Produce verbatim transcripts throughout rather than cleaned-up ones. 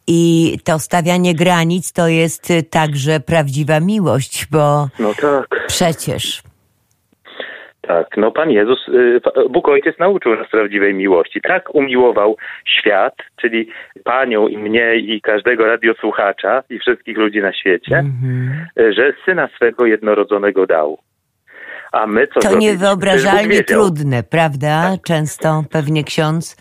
I to stawianie granic to jest także prawdziwa miłość, bo no tak. przecież... Tak, no Pan Jezus, Bóg Ojciec nauczył nas prawdziwej miłości. Tak umiłował świat, czyli Panią i mnie i każdego radiosłuchacza i wszystkich ludzi na świecie, mm-hmm. że Syna swego jednorodzonego dał. A my co To zrobić? niewyobrażalnie trudne, prawda? Tak. Często pewnie ksiądz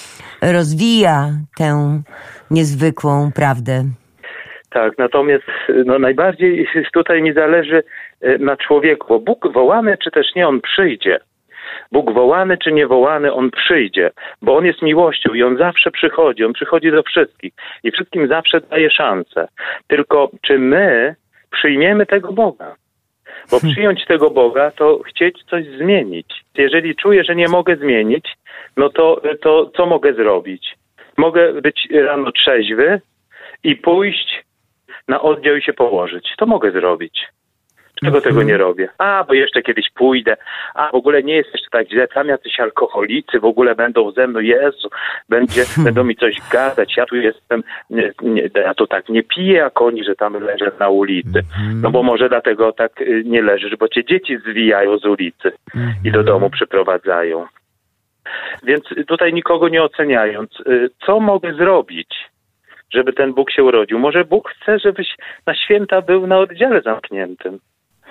rozwija tę niezwykłą prawdę. Tak, natomiast no, najbardziej tutaj mi zależy na człowieku, bo Bóg wołany czy też nie, On przyjdzie. Bóg wołany czy nie wołany, On przyjdzie, bo On jest miłością i On zawsze przychodzi, On przychodzi do wszystkich i wszystkim zawsze daje szansę. Tylko czy my przyjmiemy tego Boga? Bo przyjąć tego Boga to chcieć coś zmienić. Jeżeli czuję, że nie mogę zmienić, no to, to co mogę zrobić? Mogę być rano trzeźwy i pójść na oddział i się położyć. To mogę zrobić. Dlaczego mhm. tego nie robię? A, bo jeszcze kiedyś pójdę. A, w ogóle nie jest jeszcze tak źle. Tam jacyś alkoholicy w ogóle będą ze mną. Jezu, będzie, hmm. będą mi coś gadać. Ja tu jestem, nie, nie, ja to tak nie piję jak oni, że tam leżę na ulicy. Mhm. No bo może dlatego tak nie leżysz, bo cię dzieci zwijają z ulicy mhm. i do domu przyprowadzają. Więc tutaj nikogo nie oceniając, co mogę zrobić, żeby ten Bóg się urodził? Może Bóg chce, żebyś na święta był na oddziale zamkniętym.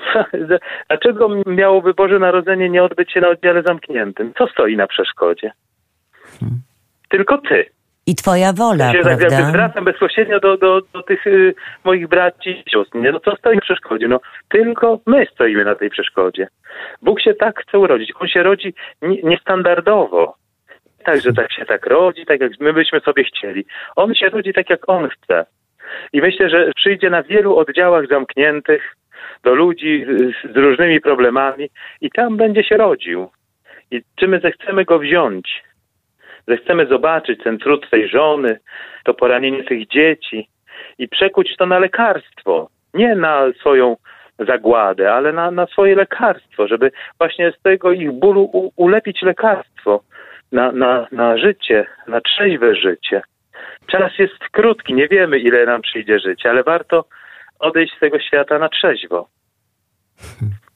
Dlaczego miałoby Boże Narodzenie nie odbyć się na oddziale zamkniętym? Co stoi na przeszkodzie? Hmm. Tylko Ty. I Twoja wola, ja się prawda? Tak, zwracam bezpośrednio do, do, do tych y, moich braci i sióstr. Nie? No co stoi na przeszkodzie? No tylko my stoimy na tej przeszkodzie. Bóg się tak chce urodzić. On się rodzi nie, niestandardowo. Tak, że tak się tak rodzi, tak jak my byśmy sobie chcieli. On się rodzi tak, jak On chce. I myślę, że przyjdzie na wielu oddziałach zamkniętych do ludzi z różnymi problemami i tam będzie się rodził. I czy my zechcemy Go wziąć, zechcemy zobaczyć ten trud tej żony, to poranienie tych dzieci i przekuć to na lekarstwo. Nie na swoją zagładę, ale na, na swoje lekarstwo, żeby właśnie z tego ich bólu u, ulepić lekarstwo. Na, na, na życie, na trzeźwe życie. Czas jest krótki, nie wiemy, ile nam przyjdzie życia, ale warto odejść z tego świata na trzeźwo.